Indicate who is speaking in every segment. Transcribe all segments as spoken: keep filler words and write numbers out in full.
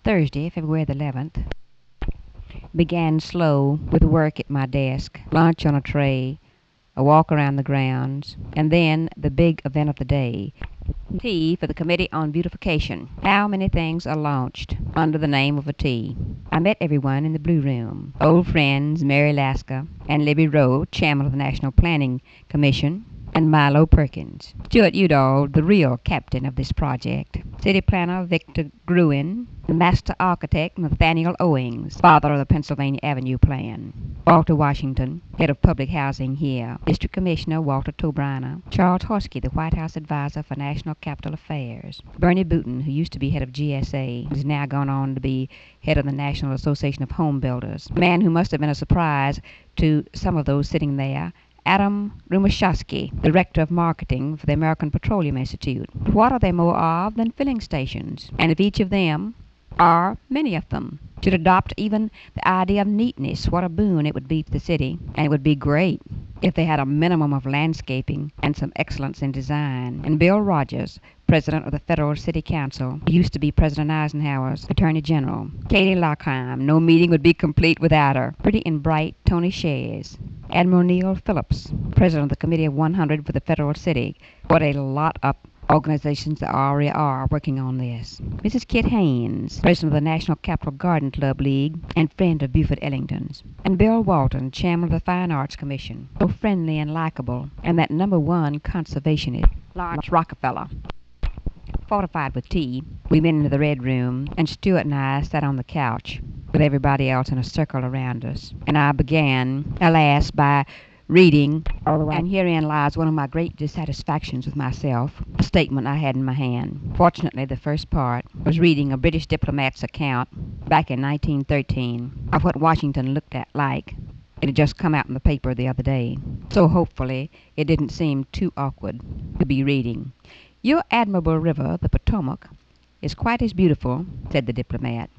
Speaker 1: Thursday, February the eleventh, began slow with work at my desk, lunch on a tray, a walk around the grounds, and then the big event of the day, tea for the Committee on Beautification. How many things are launched under the name of a tea? I met everyone in the Blue Room. Old friends Mary Lasker and Libby Rowe, chairman of the National Planning Commission, and Milo Perkins. Stuart Udall, the real captain of this project. City planner Victor Gruen, the master architect Nathaniel Owings, father of the Pennsylvania Avenue Plan. Walter Washington, head of public housing here. District Commissioner Walter Tobriner. Charles Horsky, the White House advisor for National Capital Affairs. Bernie Booton, who used to be head of G S A, has now gone on to be head of the National Association of Home Builders. A man who must have been a surprise to some of those sitting there, Adam Rumashowski, Director of Marketing for the American Petroleum Institute. What are they more of than filling stations? And if each of them, or many of them, should adopt even the idea of neatness, what a boon it would be to the city. And it would be great if they had a minimum of landscaping and some excellence in design. And Bill Rogers, president of the Federal City Council, who used to be President Eisenhower's Attorney General. Katie Lockheim, no meeting would be complete without her. Pretty and bright Tony Shays. Admiral Neil Phillips, president of the Committee of one hundred for the Federal City. What a lot of organizations there already are working on this. Missus Kit Haynes, president of the National Capital Garden Club League and friend of Buford Ellington's. And Bill Walton, chairman of the Fine Arts Commission, so friendly and likable, and that number one conservationist, Lawrence Rockefeller. Fortified with tea, we went into the Red Room, and Stuart and I sat on the couch with everybody else in a circle around us. And I began, alas, by reading, and herein lies one of my great dissatisfactions with myself, a statement I had in my hand. Fortunately, the first part was reading a British diplomat's account back in nineteen thirteen of what Washington looked at like. It had just come out in the paper the other day, so hopefully it didn't seem too awkward to be reading. Your admirable river, the Potomac, is quite as beautiful, said the diplomat,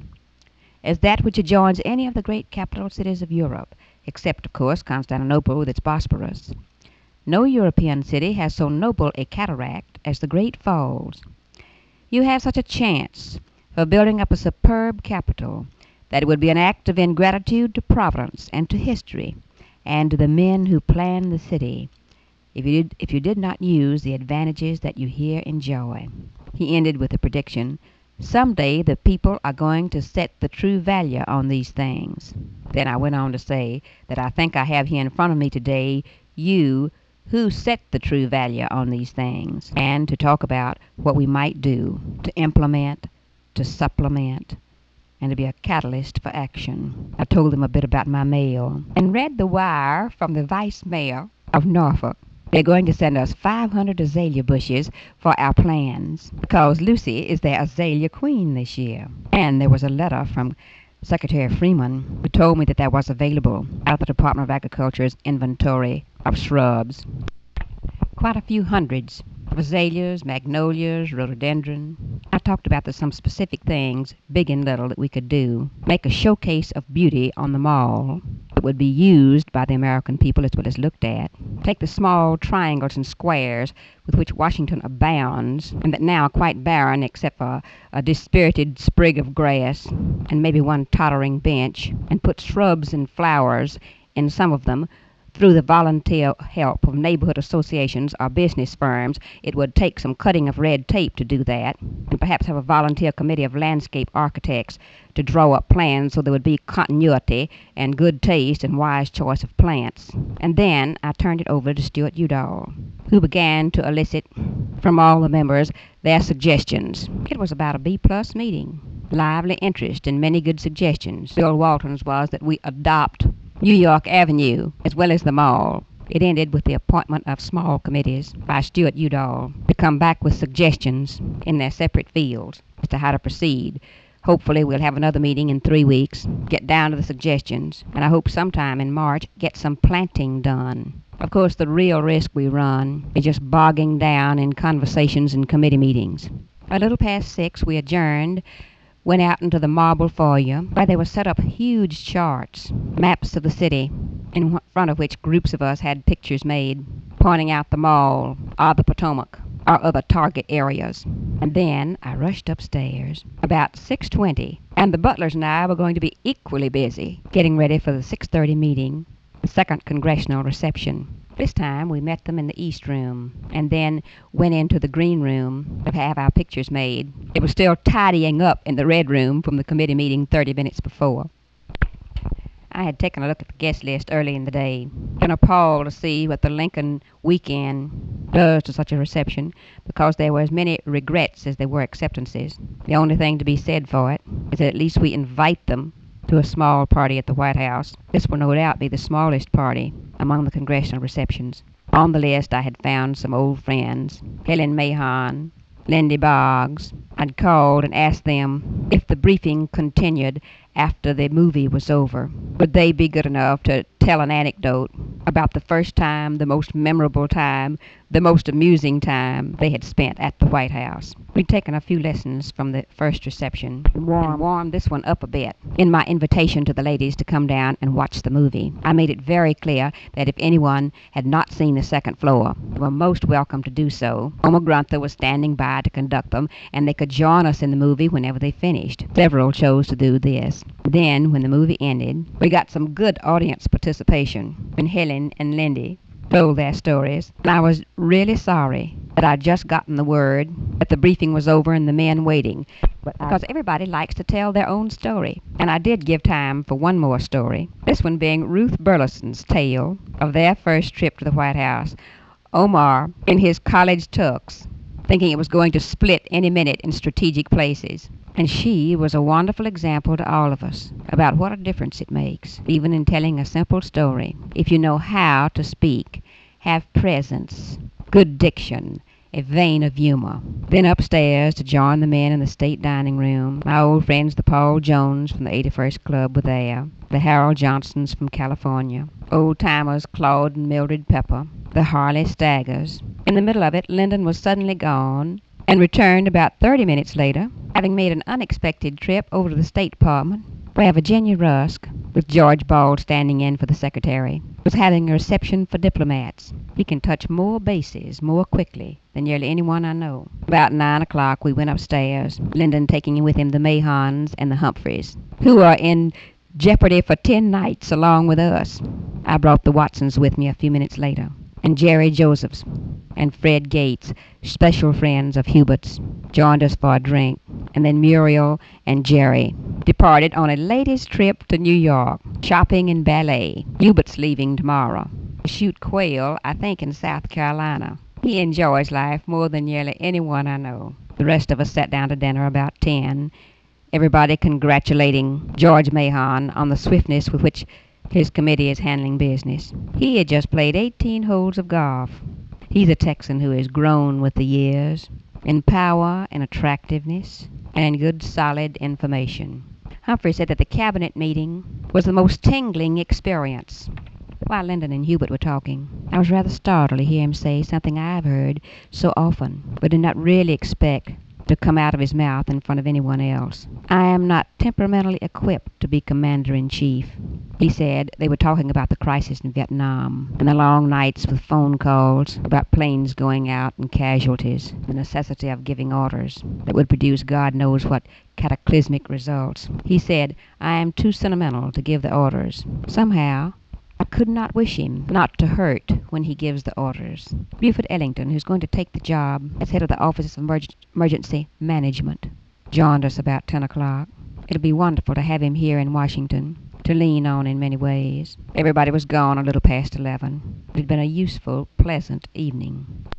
Speaker 1: as that which adjoins any of the great capital cities of Europe, except, of course, Constantinople with its Bosporus. No European city has so noble a cataract as the Great Falls. You have such a chance for building up a superb capital that it would be an act of ingratitude to Providence and to history and to the men who planned the city if you did, if you did not use the advantages that you here enjoy. He ended with a prediction. Someday the people are going to set the true value on these things. Then I went on to say that I think I have here in front of me today you who set the true value on these things, and to talk about what we might do to implement, to supplement, and to be a catalyst for action. I told them a bit about my mail and read the wire from the vice mayor of Norfolk. They're going to send us five hundred azalea bushes for our plans, because Lucy is their azalea queen this year. And there was a letter from Secretary Freeman, who told me that there was available out of the Department of Agriculture's inventory of shrubs quite a few hundreds of azaleas, magnolias, rhododendron. I talked about the, some specific things, big and little, that we could do. Make a showcase of beauty on the mall that would be used by the American people as well as looked at. Take the small triangles and squares with which Washington abounds, and that now are quite barren except for a dispirited sprig of grass and maybe one tottering bench, and put shrubs and flowers in some of them through the volunteer help of neighborhood associations or business firms. It would take some cutting of red tape to do that, and perhaps have a volunteer committee of landscape architects to draw up plans so there would be continuity and good taste and wise choice of plants. And then I turned it over to Stuart Udall, who began to elicit from all the members their suggestions. It was about a B-plus meeting. Lively interest and many good suggestions. Bill Walton's was that we adopt New York Avenue, as well as the mall. It ended with the appointment of small committees by Stuart Udall to come back with suggestions in their separate fields as to how to proceed. Hopefully we'll have another meeting in three weeks, get down to the suggestions, and I hope sometime in March get some planting done. Of course, the real risk we run is just bogging down in conversations and committee meetings. A little past six, we adjourned, went out into the marble foyer, where there were set up huge charts, maps of the city, in front of which groups of us had pictures made, pointing out the mall or the Potomac. our other target areas. And then I rushed upstairs about six twenty, and the butlers and I were going to be equally busy getting ready for the six thirty meeting, the second congressional reception. This time we met them in the East Room, and then went into the Green Room to have our pictures made. It was still tidying up in the Red Room from the committee meeting thirty minutes before. I had taken a look at the guest list early in the day, been appalled to see what the Lincoln weekend does to such a reception, because there were as many regrets as there were acceptances. The only thing to be said for it is that at least we invite them to a small party at the White House. This will no doubt be the smallest party among the congressional receptions. On the list I had found some old friends, Helen Mahon, Lindy Boggs. I'd called and asked them if the briefing continued after the movie was over. Would they be good enough to tell an anecdote about the first time, the most memorable time, the most amusing time they had spent at the White House? We'd taken a few lessons from the first reception and warmed, warmed this one up a bit. In my invitation to the ladies to come down and watch the movie, I made it very clear that if anyone had not seen the second floor, they were most welcome to do so. Oma Grunther was standing by to conduct them, and they could join us in the movie whenever they finished. Several chose to do this. Then, when the movie ended, we got some good audience participation when Helen and Lindy told their stories, and I was really sorry that I'd just gotten the word that the briefing was over and the men waiting, but because everybody likes to tell their own story. And I did give time for one more story, this one being Ruth Burleson's tale of their first trip to the White House. Omar, in his college tux, thinking it was going to split any minute in strategic places. And she was a wonderful example to all of us about what a difference it makes, even in telling a simple story, if you know how to speak, have presence, good diction, a vein of humor. Then upstairs to join the men in the state dining room. My old friends, the Paul Jones from the eighty-first Club, were there, the Harold Johnsons from California, old-timers Claude and Mildred Pepper, the Harley Staggers. In the middle of it, Lyndon was suddenly gone and returned about thirty minutes later, having made an unexpected trip over to the State Department, where Virginia Rusk, with George Ball standing in for the secretary, was having a reception for diplomats. He can touch more bases more quickly than nearly anyone I know. About nine o'clock we went upstairs, Lyndon taking with him the Mahons and the Humphreys, who are in jeopardy for ten nights along with us. I brought the Watsons with me a few minutes later, and Jerry Josephs and Fred Gates, special friends of Hubert's, joined us for a drink, and then Muriel and Jerry departed on a ladies' trip to New York, shopping and ballet. Hubert's leaving tomorrow to shoot quail, I think, in South Carolina. He enjoys life more than nearly anyone I know. The rest of us sat down to dinner about ten, everybody congratulating George Mahon on the swiftness with which his committee is handling business. He had just played eighteen holes of golf. He's a Texan who has grown with the years, in power and attractiveness, and in good solid information. Humphrey said that the cabinet meeting was the most tingling experience. While Lyndon and Hubert were talking, I was rather startled to hear him say something I've heard so often, but did not really expect to come out of his mouth in front of anyone else. I am not temperamentally equipped to be commander-in-chief. He said they were talking about the crisis in Vietnam, and the long nights with phone calls about planes going out and casualties, the necessity of giving orders that would produce God knows what cataclysmic results. He said, I am too sentimental to give the orders. Somehow, I could not wish him not to hurt when he gives the orders. Buford Ellington, who's going to take the job as head of the Office of Emerg- Emergency Management, joined us about ten o'clock. It'll be wonderful to have him here in Washington, to lean on in many ways. Everybody was gone a little past eleven. It had been a useful, pleasant evening.